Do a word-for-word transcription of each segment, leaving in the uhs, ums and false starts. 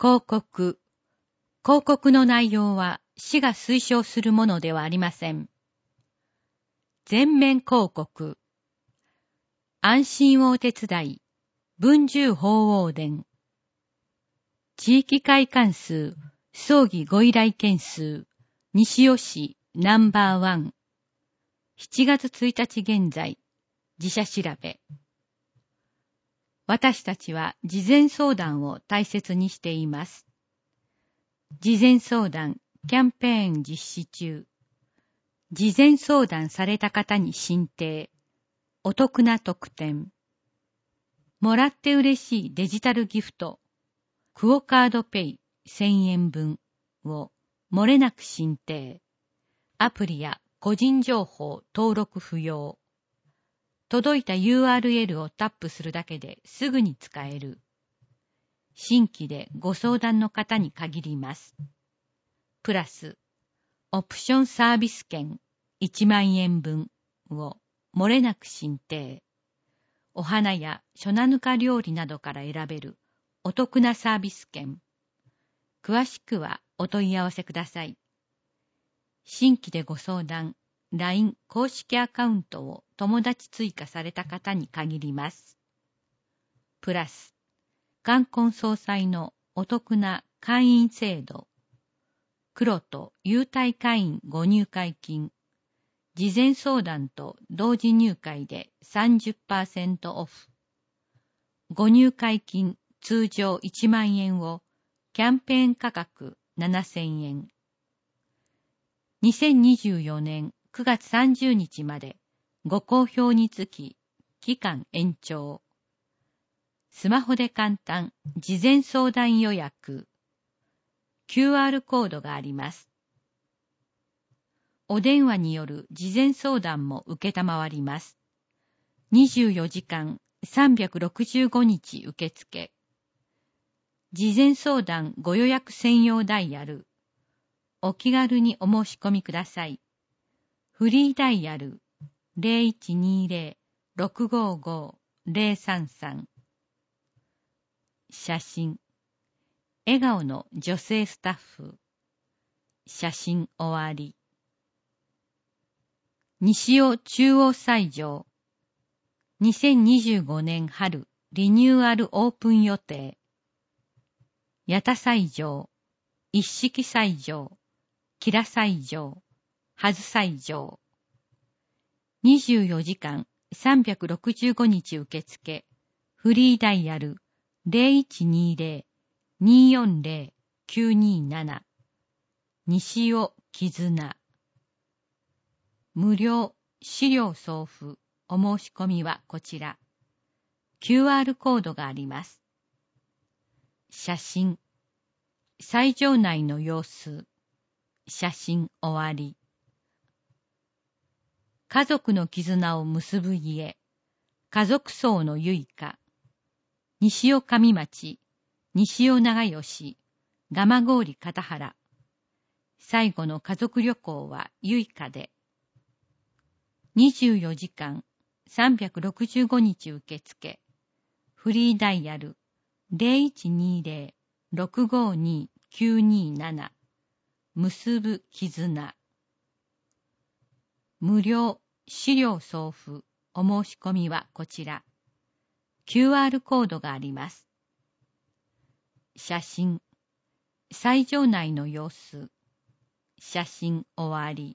広告。広告の内容は市が推奨するものではありません。全面広告。安心をお手伝い。文殊法王伝。地域会館数、葬儀ご依頼件数、西尾市ナンバーワン。しちがつついたち現在、自社調べ。私たちは事前相談を大切にしています。事前相談キャンペーン実施中。事前相談された方に申請。お得な特典。もらって嬉しいデジタルギフト。クオカードペイせんえんぶんを漏れなく申請。アプリや個人情報登録不要。届いた ユーアールエル をタップするだけですぐに使える。新規でご相談の方に限ります。プラス、オプションサービス券いちまんえんぶんを漏れなく申請。お花や初菜ぬか料理などから選べるお得なサービス券。詳しくはお問い合わせください。新規でご相談、ライン 公式アカウントを友達追加された方に限ります。プラス、冠婚葬祭のお得な会員制度。黒と優待会員ご入会金。事前相談と同時入会で さんじゅっパーセント オフ。ご入会金通常いちまんえんをキャンペーン価格ななせんえん。にせんにじゅうよねんくがつさんじゅうにちまでご好評につき期間延長。スマホで簡単事前相談予約。キューアール コードがあります。お電話による事前相談も受けたまわります。にじゅうよじかんさんびゃくろくじゅうごにち受付。事前相談ご予約専用ダイヤル。お気軽にお申し込みください。フリーダイヤル ゼロいちにゼロ ろくごご ゼロさんさん。写真。笑顔の女性スタッフ。写真終わり。西尾中央斎場。にせんにじゅうごねん春リニューアルオープン予定。八田斎場、一色斎場、吉良斎場、はず斎場。にじゅうよじかんさんびゃくろくじゅうごにち受付。フリーダイヤル ゼロいちにゼロ によんゼロ きゅうになな。西尾絆。無料資料送付。お申し込みはこちら。キューアール コードがあります。写真。斎場内の様子。写真終わり。家族の絆を結ぶ家。家族葬の結花。西尾上町。西尾長吉。蒲郡片原。最後の家族旅行は結花で。にじゅうよじかんさんびゃくろくじゅうごにち受付。フリーダイヤル ゼロいちにゼロ ろくごに きゅうになな。結ぶ絆。無料資料送付。お申し込みはこちら。キューアール コードがあります。写真。斎場内の様子。写真終わり。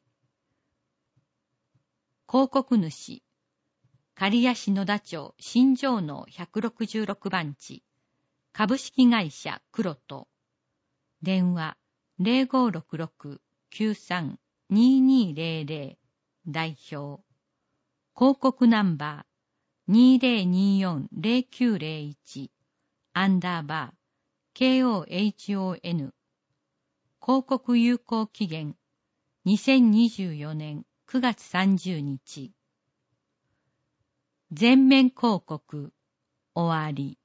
広告主。刈谷市野田町新城能ひゃくろくじゅうろくばんち。株式会社黒と。電話 ゼロごろくろく きゅうさん ににゼロゼロ。代表。広告ナンバー にゼロによんゼロきゅうゼロいち。アンダーバー。ケーオーエイチオーエヌ。広告有効期限。にせんにじゅうよねんくがつさんじゅうにち。全面広告。終わり。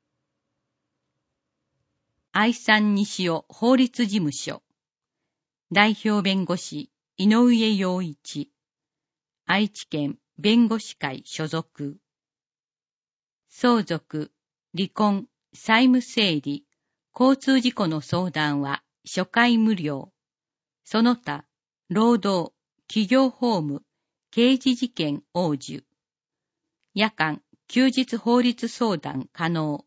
愛産西尾法律事務所。代表弁護士井上陽一。愛知県弁護士会所属。相続、離婚、債務整理、 交通事故の相談は初回無料。その他、労働、企業法務、刑事事件応受。夜間、休日法律相談可能。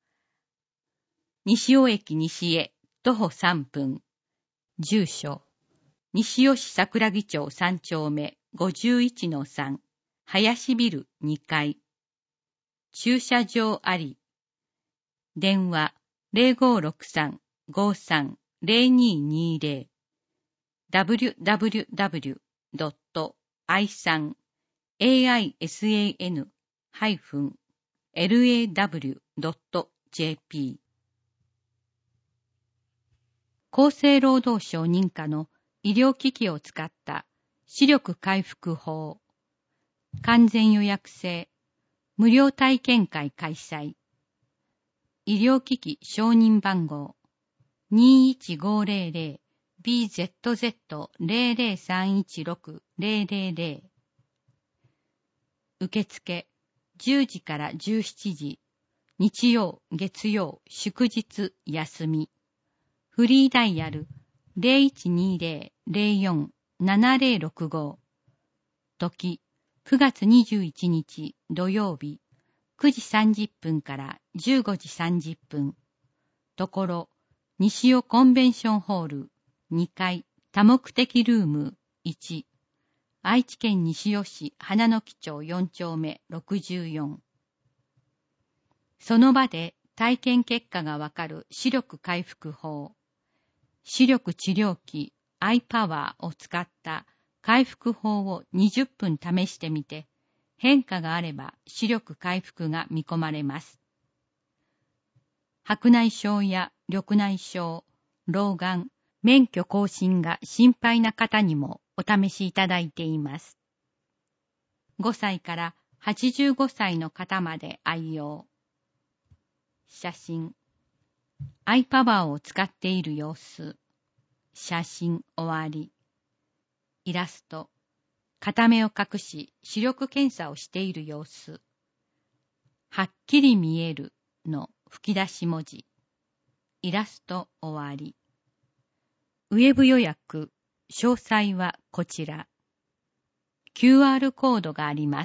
西尾駅西へ徒歩さんぷん。住所。西尾市桜木町さん丁目 ごじゅういちのさん。林ビルにかい。駐車場あり。電話 ゼロごろくさん ごさん ゼロににゼロ。ダブリュダブリュダブリュドットアイサン エーアイエスエーエヌ ハイフン エルエーダブリュドットジェーピー。厚生労働省認可の医療機器を使った視力回復法。完全予約制。無料体験会開催。医療機器承認番号 にいちごゼロゼロビーゼットゼットゼロゼロさんいちろくゼロゼロゼロ。受付じゅうじからじゅうしちじ。日曜、月曜、祝日、休み。フリーダイヤル ゼロいちにゼロ ゼロよん ななゼロろくご。時くがつにじゅういちにち土曜日くじさんじゅっぷんからじゅうごじさんじゅっぷん。ところ西尾コンベンションホールにかい多目的ルームいち。愛知県西尾市花の木町よん丁目ろくじゅうよん。その場で体験結果がわかる視力回復法。視力治療器 アイパワーを使った回復法をにじゅっぷん試してみて、変化があれば視力回復が見込まれます。白内障や緑内障、老眼、免許更新が心配な方にもお試しいただいています。ごさいからはちじゅうごさいの方まで愛用。写真。アイパワーを使っている様子。写真終わり。イラスト。片目を隠し視力検査をしている様子。はっきり見えるの吹き出し文字。イラスト終わり。ウェブ予約。詳細はこちら。キューアール コードがあります。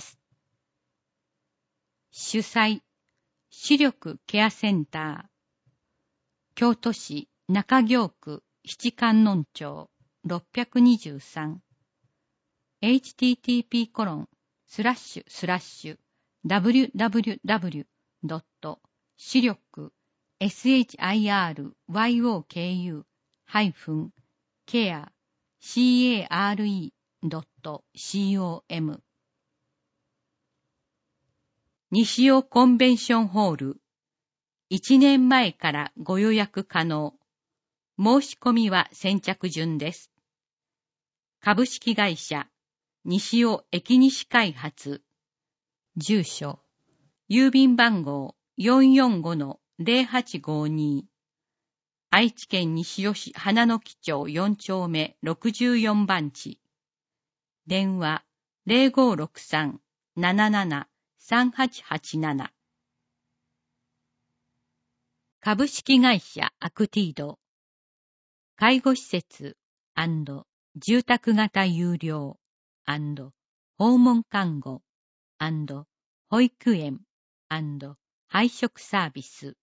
主催。視力ケアセンター。京都市中京区七観音町ろっぴゃくにじゅうさん。エイチティーティーピーコロンスラッシュスラッシュダブリュダブリュダブリュドット視力 エスエイチアイアールワイオーケーユー ハイフンケア シーエーアールイー ドットシーオーエム。西尾コンベンションホール。いちねんまえからご予約可能。申し込みは先着順です。株式会社西尾駅西開発。住所。郵便番号 よんよんごのゼロはちごに。愛知県西尾市花の木町よん丁目ろくじゅうよん番地。電話 ゼロごろくさん なななな さんはちはちなな。株式会社アクティード。介護施設&住宅型有料&訪問看護&保育園&配食サービス。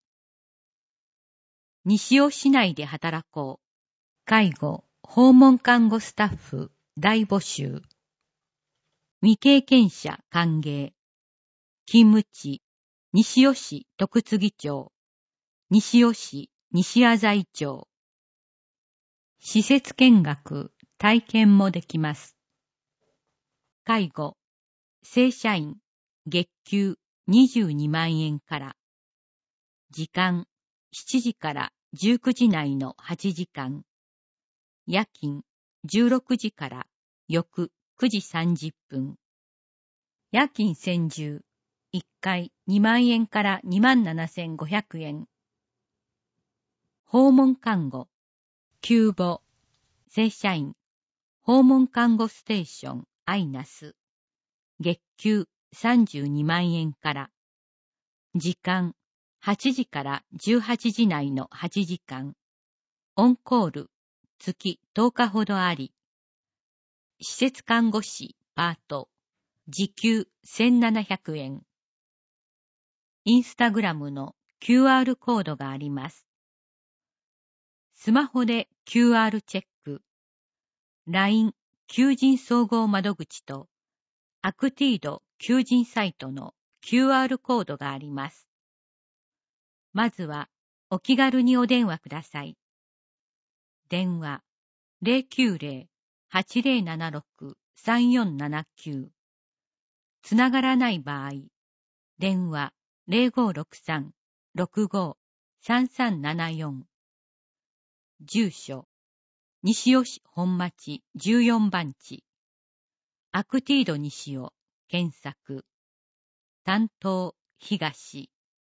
西尾市内で働こう。介護、訪問看護スタッフ大募集。未経験者歓迎。勤務地、西尾市徳次町、西尾市西浅井町。施設見学、体験もできます。介護、正社員、月給にじゅうにまんえんから。時間、しちじからじゅうくじ内のはちじかん。夜勤、じゅうろくじから翌くじさんじゅっぷん。夜勤専従、いっかいにまんえんからにまんななせんごひゃくえん。訪問看護、急募、正社員、訪問看護ステーション、アイナス。月給さんじゅうにまんえんから。時間はちじからじゅうはちじ内のはちじかん。オンコール、月とおかほどあり。施設看護師、パート、時給せんななひゃくえん。インスタグラムの キューアール コードがあります。スマホで キューアール チェック。ライン 求人総合窓口とアクティード求人サイトの キューアール コードがあります。まずはお気軽にお電話ください。電話 ゼロきゅうゼロ はちゼロななろく さんよんななきゅう。つながらない場合、電話 ゼロごろくさん ろくご さんさんななよん。住所、西尾市本町じゅうよんばん地。アクティード西尾、検索。担当、東。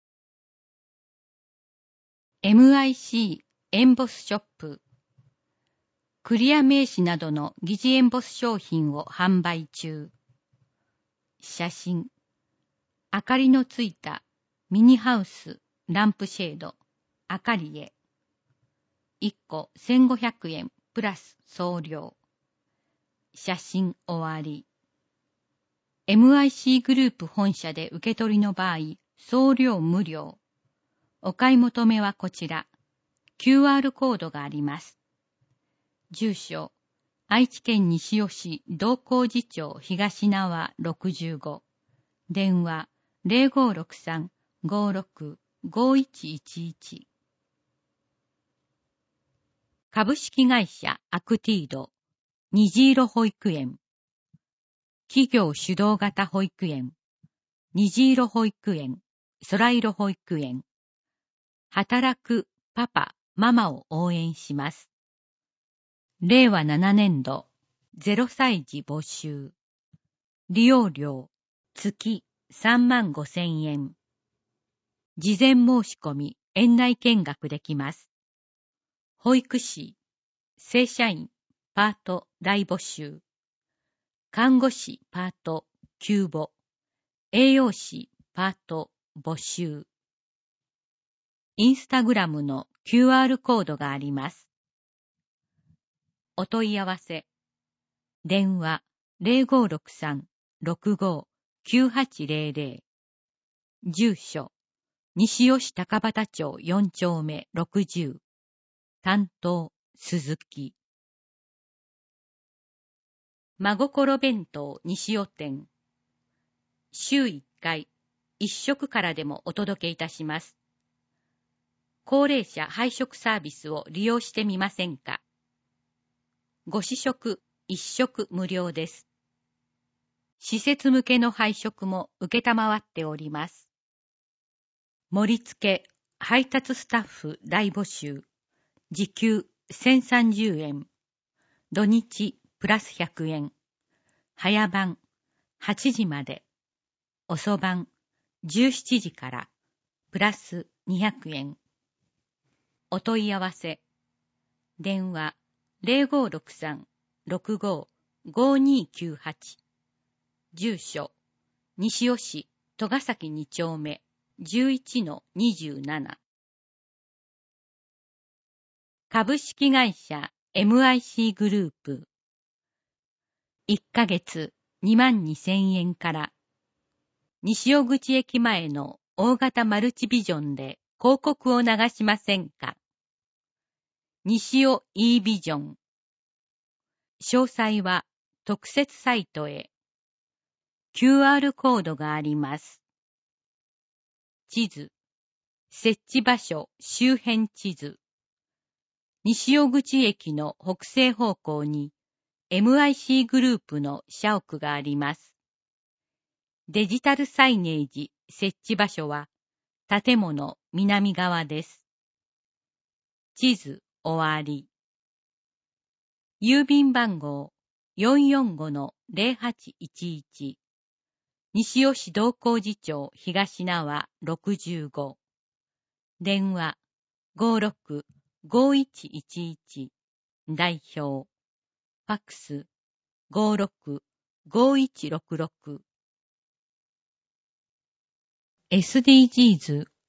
エムアイシー エンボスショップ。クリア名刺などの疑似エンボス商品を販売中。写真。明かりのついたミニハウス、ランプシェード、あかりへ。いっこせんごひゃくえんプラス送料。写真終わり。エムアイシー グループ本社で受け取りの場合、送料無料。お買い求めはこちら。キューアール コードがあります。住所、愛知県西尾市道光寺町東縄ろくじゅうご。電話ゼロごろくさん ごろく ごいちいちいち。株式会社アクティード、虹色保育園。企業主導型保育園。虹色保育園、空色保育園。働くパパ、ママを応援します。れいわななねんど、ゼロさい児募集。利用料、月さんまんごせんえん。事前申し込み、園内見学できます。保育士、正社員、パート大募集。看護師、パート、急募。栄養士、パート、募集。インスタグラムの キューアール コードがあります。お問い合わせ。電話ゼロごろくさん ろくご きゅうはちゼロゼロ。住所、西尾市高畑町よん丁目ろくじゅう。担当、鈴木。真心弁当西尾店。週いっかい、一食からでもお届けいたします。高齢者配食サービスを利用してみませんか？ご試食一食無料です。施設向けの配食も受けたまわっております。盛り付け、配達スタッフ大募集。時給せんさんじゅうえん。土日プラスひゃくえん。早番はちじまで。遅番じゅうしちじからプラスにひゃくえん。お問い合わせ。電話ゼロごろくさん ろくご ごにきゅうはち。住所、西尾市戸ヶ崎に丁目 じゅういちのにじゅうなな。株式会社 エムアイシー グループ。いっかげつにまんにせんえんから。西尾口駅前の大型マルチビジョンで広告を流しませんか？西尾 E ビジョン。詳細は特設サイトへ。キューアール コードがあります。地図。設置場所周辺地図。西尾口駅の北西方向に エムアイシー グループの社屋があります。デジタルサイネージ設置場所は建物南側です。地図終わり。郵便番号 よんよんごのゼロはちいちいち。西尾市道光寺町東縄ろくじゅうご。電話ごろく ごいちいちいち。代表。ファックスごろく ごいちろくろく。エスディージーズ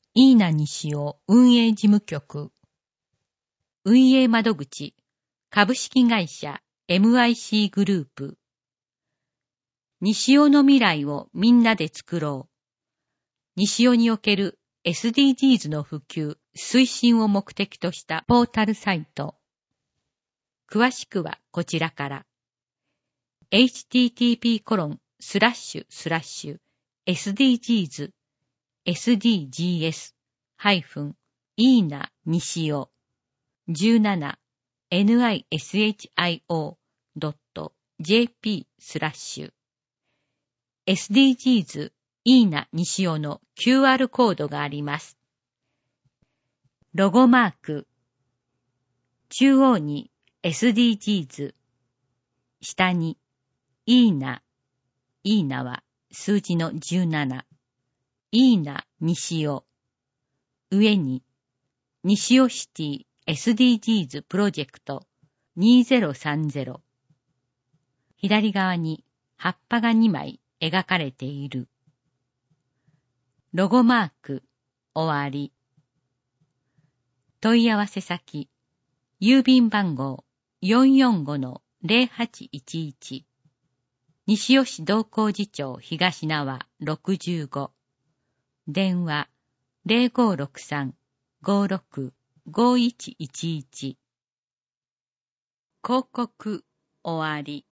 イーナ西尾運営事務局。運営窓口、株式会社 エムアイシー グループ。西尾の未来をみんなで作ろう。西尾における エスディージーズ の普及、推進を目的としたポータルサイト。詳しくはこちらから。エイチティーティーピーコロンスラッシュスラッシュエスディージーズ エスディージーエス ハイフンイーナ西尾じゅうなな エヌアイエスエイチアイオー ドット ジェーピー スラッシュ エスディージーズ イーナ西尾の キューアール コードがあります。ロゴマーク。中央に エスディージーズ、下にイーナ、イーナは数字のじゅうなな、イーナ西尾、上に西尾シティ エスディージーズ プロジェクトにせんさんじゅう、左側に葉っぱがにまい描かれている。ロゴマーク、終わり。問い合わせ先、郵便番号 よんよんごのゼロはちいちいち、西尾市道光寺町東縄ろくじゅうご、電話 ゼロごろくさん ごろく ごいちいちいち。広告終わり。